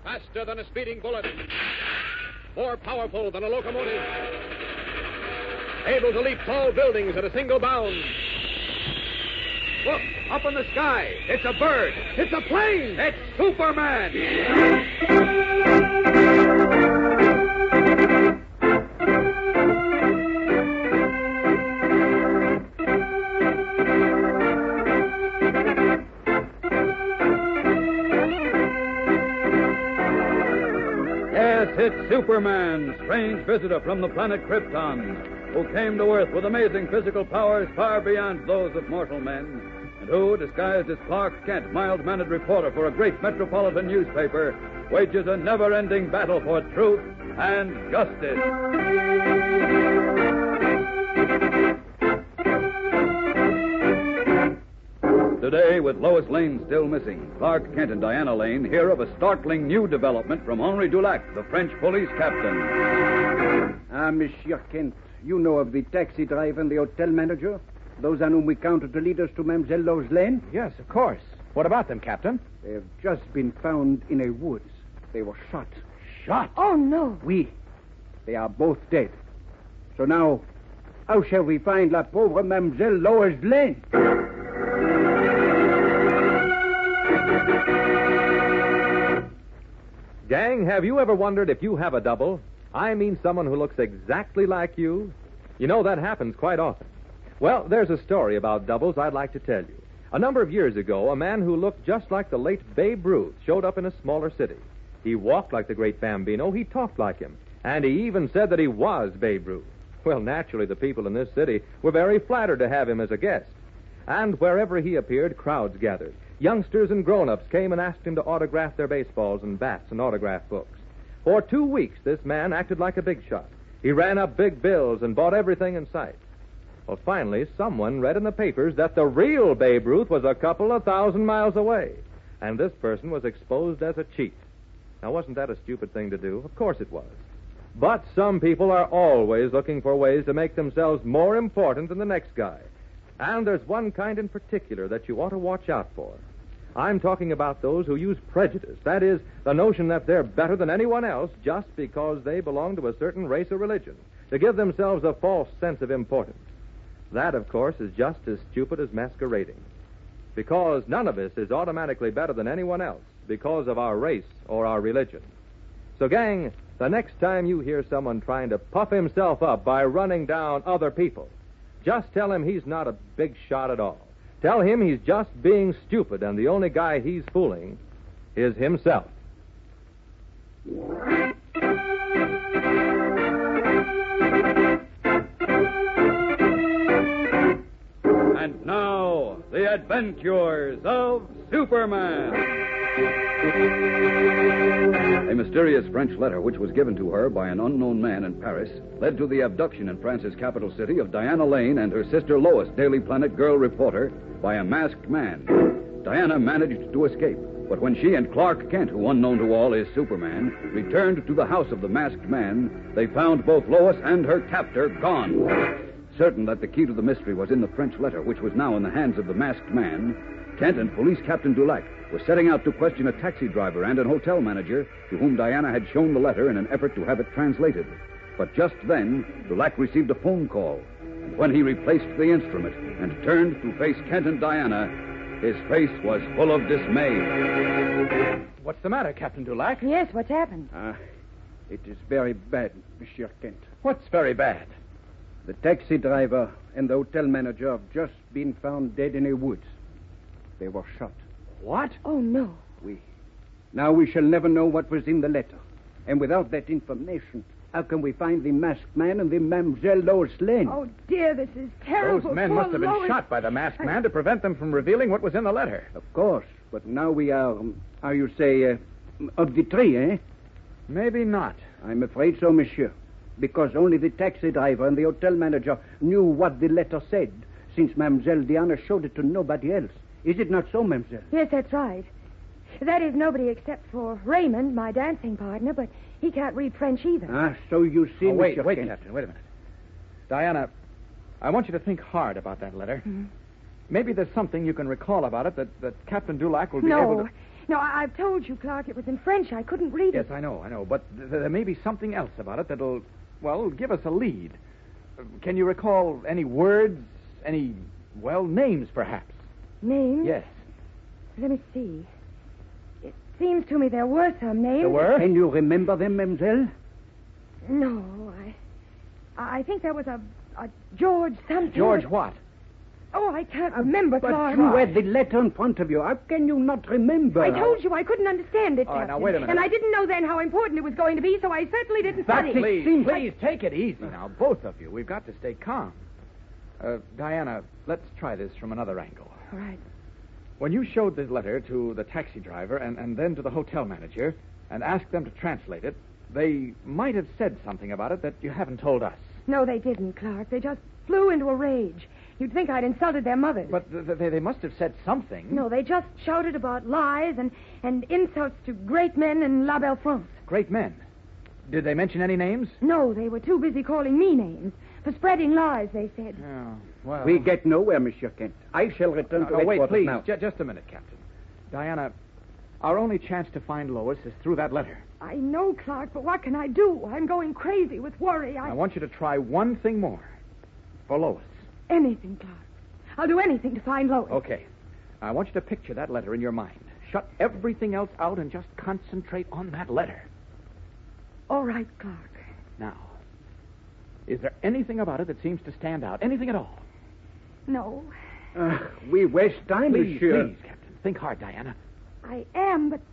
Faster than a speeding bullet. More powerful than a locomotive. Able to leap tall buildings at a single bound. Look, up in the sky. It's a bird. It's a plane. It's Superman. Yes, it's Superman, strange visitor from the planet Krypton, who came to Earth with amazing physical powers far beyond those of mortal men, and who, disguised as Clark Kent, mild-mannered reporter for a great metropolitan newspaper, wages a never-ending battle for truth and justice. Today, with Lois Lane still missing, Clark Kent and Diana Lane hear of a startling new development from Henri Dulac, the French police captain. Ah, Monsieur Kent, you know of the taxi driver and the hotel manager? Those on whom we counted the leaders to Mademoiselle Lois Lane? Yes, of course. What about them, Captain? They have just been found in a woods. They were shot. Shot? Oh, no. Oui. They are both dead. So now, how shall we find la pauvre Mademoiselle Lois Lane? Gang, have you ever wondered if you have a double? I mean someone who looks exactly like you. You know, that happens quite often. Well, there's a story about doubles I'd like to tell you. A number of years ago, a man who looked just like the late Babe Ruth showed up in a smaller city. He walked like the great Bambino, he talked like him, and he even said that he was Babe Ruth. Well, naturally, the people in this city were very flattered to have him as a guest. And wherever he appeared, crowds gathered. Youngsters and grown-ups came and asked him to autograph their baseballs and bats and autograph books. For 2 weeks, this man acted like a big shot. He ran up big bills and bought everything in sight. Well, finally, someone read in the papers that the real Babe Ruth was a couple of 1,000 miles away, and this person was exposed as a cheat. Now, wasn't that a stupid thing to do? Of course it was. But some people are always looking for ways to make themselves more important than the next guy. And there's one kind in particular that you ought to watch out for. I'm talking about those who use prejudice. That is, the notion that they're better than anyone else just because they belong to a certain race or religion, to give themselves a false sense of importance. That, of course, is just as stupid as masquerading. Because none of us is automatically better than anyone else because of our race or our religion. So, gang, the next time you hear someone trying to puff himself up by running down other people, just tell him he's not a big shot at all. Tell him he's just being stupid, and the only guy he's fooling is himself. And now, the adventures of Superman. A mysterious French letter, which was given to her by an unknown man in Paris, led to the abduction in France's capital city of Diana Lane and her sister Lois, Daily Planet girl reporter, by a masked man. Diana managed to escape, but when she and Clark Kent, who unknown to all is Superman, returned to the house of the masked man, they found both Lois and her captor gone. Certain that the key to the mystery was in the French letter, which was now in the hands of the masked man, Kent and Police Captain Dulac were setting out to question a taxi driver and an hotel manager to whom Diana had shown the letter in an effort to have it translated. But just then, Dulac received a phone call. And when he replaced the instrument and turned to face Kent and Diana, his face was full of dismay. What's the matter, Captain Dulac? Yes, what's happened? It is very bad, Monsieur Kent. What's very bad? The taxi driver and the hotel manager have just been found dead in a woods. They were shot. What? Oh, no. Now we shall never know what was in the letter. And without that information, how can we find the masked man and the Mademoiselle Lois Lane? Oh, dear, this is terrible. Those men Poor must have been Lois. shot by the masked man to prevent them from revealing what was in the letter. Of course. But now we are, how you say, of the tree, eh? Maybe not. I'm afraid so, monsieur. Because only the taxi driver and the hotel manager knew what the letter said, since Mademoiselle Diana showed it to nobody else. Is it not so, Mademoiselle? Yes, that's right. That is, nobody except for Raymond, my dancing partner, but he can't read French either. So you see, wait, Monsieur Captain, Kent. wait a minute. Diana, I want you to think hard about that letter. Mm-hmm. Maybe there's something you can recall about it that Captain Dulac will be able to... No, I've told you, Clark, it was in French. I couldn't read Yes, it. I know. But there may be something else about it that'll, well, give us a lead. Can you recall any words, any, well, names, perhaps? Names? Yes. Let me see. It seems to me there were some names. There were? Can you remember them, mademoiselle? No, I think there was a George something. George what? Oh, I can't remember, But Clark. you had the letter in front of you. How can you not remember? I told you I couldn't understand it, All right, now, Captain. wait a minute. And I didn't know then how important it was going to be, so I certainly didn't study. Please, take it easy now, both of you. We've got to stay calm. Diana, let's try this from another angle. All right. When you showed this letter to the taxi driver and then to the hotel manager and asked them to translate it, they might have said something about it that you haven't told us. No, they didn't, Clark. They just flew into a rage. You'd think I'd insulted their mothers. But they must have said something. No, they just shouted about lies and insults to great men in La Belle France. Great men. Did they mention any names? No, they were too busy calling me names. For spreading lies, they said. Oh, well. We get nowhere, Monsieur Kent. I shall return to No, wait, headquarters please. now. Just a minute, Captain. Diana, our only chance to find Lois is through that letter. I know, Clark, but what can I do? I'm going crazy with worry. I want you to try one thing more. For Lois. Anything, Clark. I'll do anything to find Lois. Okay. I want you to picture that letter in your mind. Shut everything else out and just concentrate on that letter. All right, Clark. Now, is there anything about it that seems to stand out? Anything at all? No, We waste time, Please, Monsieur. please, Captain. Think hard, Diana. I am, but...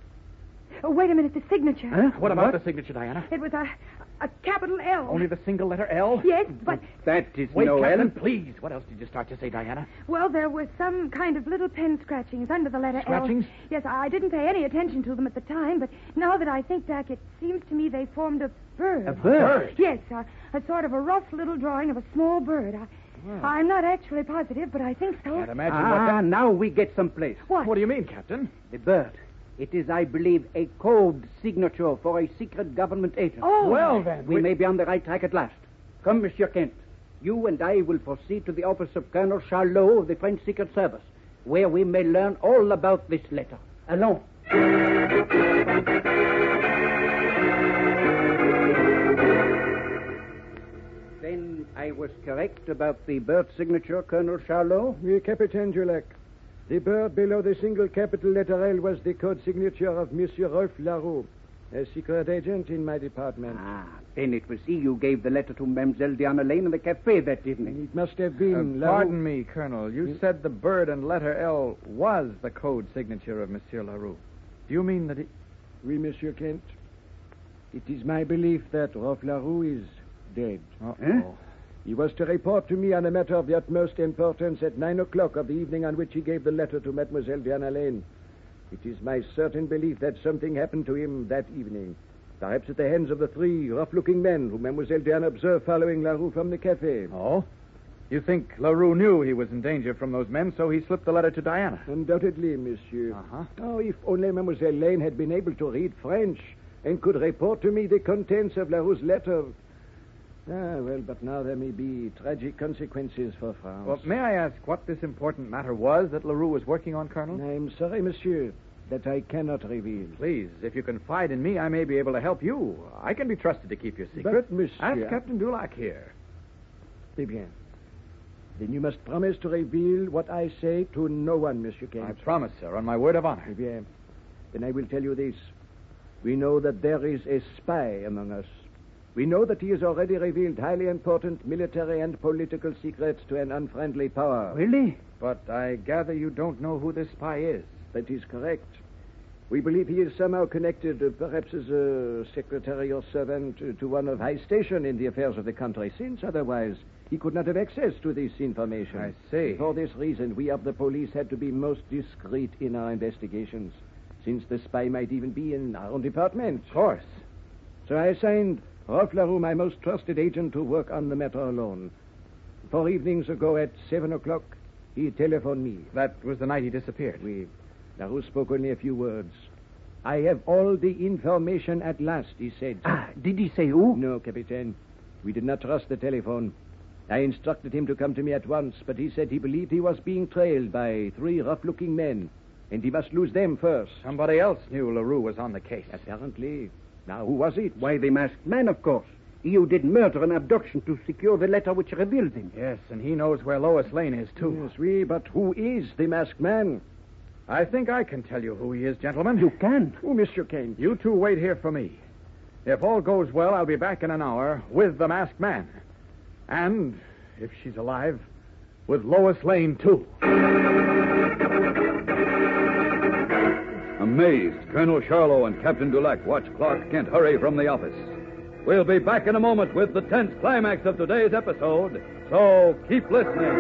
Oh, wait a minute, the signature. Huh? What about the signature, Diana? It was a capital L. Only the single letter L? Yes, but... That is Wait, no Captain, L. please. What else did you start to say, Diana? Well, there were some kind of little pen scratchings under the letter Scratchings? L. Yes, I didn't pay any attention to them at the time, but now that I think back, it seems to me they formed a bird. A bird? Yes, a sort of a rough little drawing of a small bird. I'm not actually positive, but I think so. Can't imagine what that... Now we get someplace. What? What do you mean, Captain? The bird. It is, I believe, a code signature for a secret government agent. Oh. Well, then... We may be on the right track at last. Come, Monsieur Kent. You and I will proceed to the office of Colonel Charlot of the French Secret Service, where we may learn all about this letter. Allons. Then I was correct about the bird signature, Colonel Charlot? Oui, Captain Julek. The bird below the single capital letter L was the code signature of Monsieur Rolf Larue, a secret agent in my department. Then it was he who gave the letter to Mademoiselle Diana Lane in the cafe that evening. It must have been Larue. Pardon me, Colonel. You said the bird and letter L was the code signature of Monsieur Larue. Do you mean that he... Oui, Monsieur Kent. It is my belief that Rolf Larue is dead. Uh-oh. He was to report to me on a matter of the utmost importance at 9 o'clock of the evening on which he gave the letter to Mademoiselle Diana Lane. It is my certain belief that something happened to him that evening. Perhaps at the hands of the three rough-looking men whom Mademoiselle Diana observed following Larue from the cafe. Oh? You think Larue knew he was in danger from those men, so he slipped the letter to Diana? Undoubtedly, monsieur. Uh-huh. Oh, if only Mademoiselle Lane had been able to read French and could report to me the contents of Larue's letter. Well, but now there may be tragic consequences for France. Well, may I ask what this important matter was that Larue was working on, Colonel? I'm sorry, monsieur, that I cannot reveal. Please, if you confide in me, I may be able to help you. I can be trusted to keep your secret. But, monsieur... Ask Captain Dulac here. Eh bien. Then you must promise to reveal what I say to no one, Monsieur Kent. I promise, sir, on my word of honor. Eh bien. Then I will tell you this. We know that there is a spy among us. We know that he has already revealed highly important military and political secrets to an unfriendly power. Really? But I gather you don't know who this spy is. That is correct. We believe he is somehow connected, perhaps as a secretary or servant, to one of high station in the affairs of the country, since otherwise he could not have access to this information. I see. For this reason, we of the police had to be most discreet in our investigations, since the spy might even be in our own department. Of course. So I assigned Rolf Larue, my most trusted agent, to work on the matter alone. 4 evenings ago at 7 o'clock, he telephoned me. That was the night he disappeared. Larue spoke only a few words. I have all the information at last, he said. Did he say who? No, Captain. We did not trust the telephone. I instructed him to come to me at once, but he said he believed he was being trailed by 3 rough-looking men, and he must lose them first. Somebody else knew LaRue was on the case. Apparently. Now, who was it? Why, the masked man, of course. He who did murder and abduction to secure the letter which revealed him. Yes, and he knows where Lois Lane is, too. Yes, oui, but who is the masked man? I think I can tell you who he is, gentlemen. You can. Oh, Monsieur Kane. You two wait here for me. If all goes well, I'll be back in an hour with the masked man. And, if she's alive, with Lois Lane, too. Amazed, Colonel Charlot and Captain Dulac watch Clark Kent hurry from the office. We'll be back in a moment with the tense climax of today's episode, so keep listening.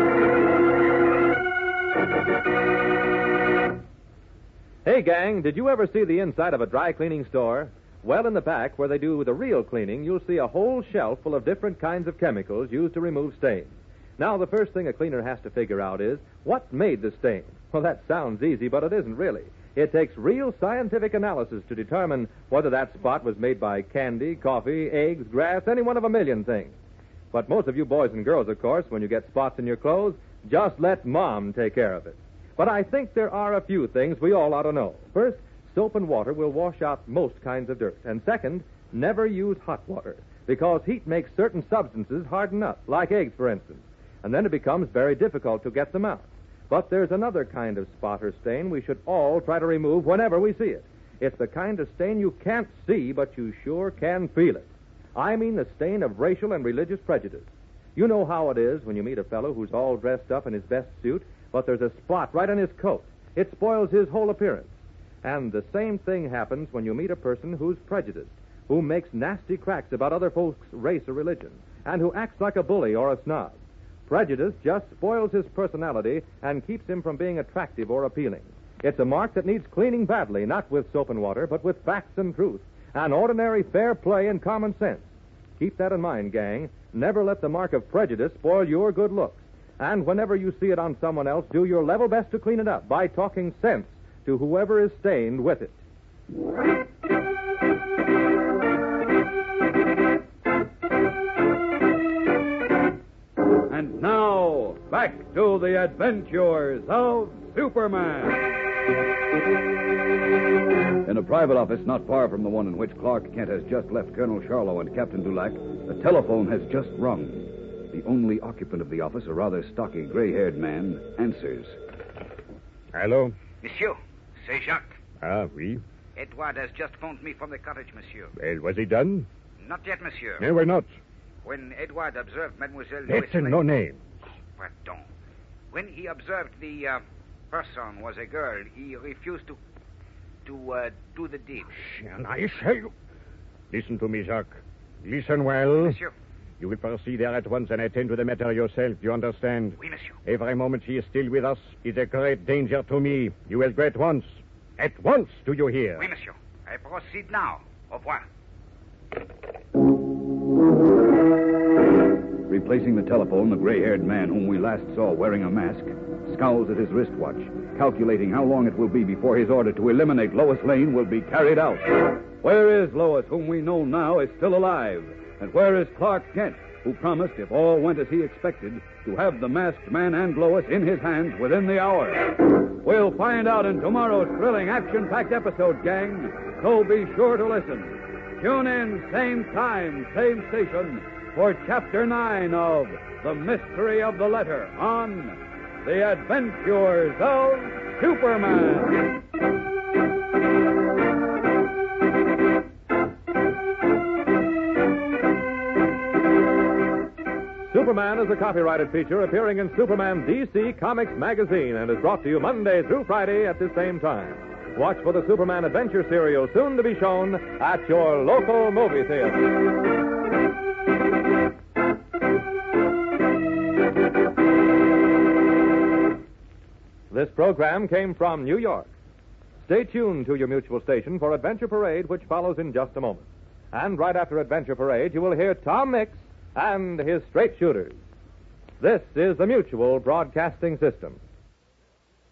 Hey, gang, did you ever see the inside of a dry cleaning store? Well, in the back, where they do the real cleaning, you'll see a whole shelf full of different kinds of chemicals used to remove stains. Now, the first thing a cleaner has to figure out is, what made the stain? Well, that sounds easy, but it isn't really. It takes real scientific analysis to determine whether that spot was made by candy, coffee, eggs, grass, any one of a million things. But most of you boys and girls, of course, when you get spots in your clothes, just let Mom take care of it. But I think there are a few things we all ought to know. First, soap and water will wash out most kinds of dirt. And second, never use hot water, because heat makes certain substances harden up, like eggs, for instance. And then it becomes very difficult to get them out. But there's another kind of spot or stain we should all try to remove whenever we see it. It's the kind of stain you can't see, but you sure can feel it. I mean the stain of racial and religious prejudice. You know how it is when you meet a fellow who's all dressed up in his best suit, but there's a spot right on his coat. It spoils his whole appearance. And the same thing happens when you meet a person who's prejudiced, who makes nasty cracks about other folks' race or religion, and who acts like a bully or a snob. Prejudice just spoils his personality and keeps him from being attractive or appealing. It's a mark that needs cleaning badly, not with soap and water, but with facts and truth, and ordinary fair play and common sense. Keep that in mind, gang. Never let the mark of prejudice spoil your good looks. And whenever you see it on someone else, do your level best to clean it up by talking sense to whoever is stained with it. And now, back to the adventures of Superman. In a private office not far from the one in which Clark Kent has just left Colonel Charlot and Captain Dulac, the telephone has just rung. The only occupant of the office, a rather stocky, gray-haired man, answers. Hello? Monsieur, c'est Jacques. Ah, oui. Edward has just phoned me from the cottage, monsieur. Well, was it done? Not yet, monsieur. No, why not? When Edward observed Mademoiselle That's Lois no name. Pardon. When he observed the person was a girl, he refused to do the deed. And I say you... Listen to me, Jacques. Listen well. Monsieur. You will proceed there at once and attend to the matter yourself. You understand? Oui, monsieur. Every moment she is still with us is a great danger to me. You will go at once. At once, do you hear? Oui, monsieur. I proceed now. Au revoir. Replacing the telephone, the gray-haired man whom we last saw wearing a mask scowls at his wristwatch, calculating how long it will be before his order to eliminate Lois Lane will be carried out. Where is Lois, whom we know now is still alive? And where is Clark Kent, who promised, if all went as he expected, to have the masked man and Lois in his hands within the hour? We'll find out in tomorrow's thrilling, action-packed episode, gang, so be sure to listen. Tune in, same time, same station, for Chapter 9 of The Mystery of the Letter on The Adventures of Superman. Superman is a copyrighted feature appearing in Superman DC Comics magazine and is brought to you Monday through Friday at the same time. Watch for the Superman Adventure serial soon to be shown at your local movie theater. This program came from New York. Stay tuned to your mutual station for Adventure Parade, which follows in just a moment. And right after Adventure Parade, you will hear Tom Mix and his straight shooters. This is the Mutual Broadcasting System.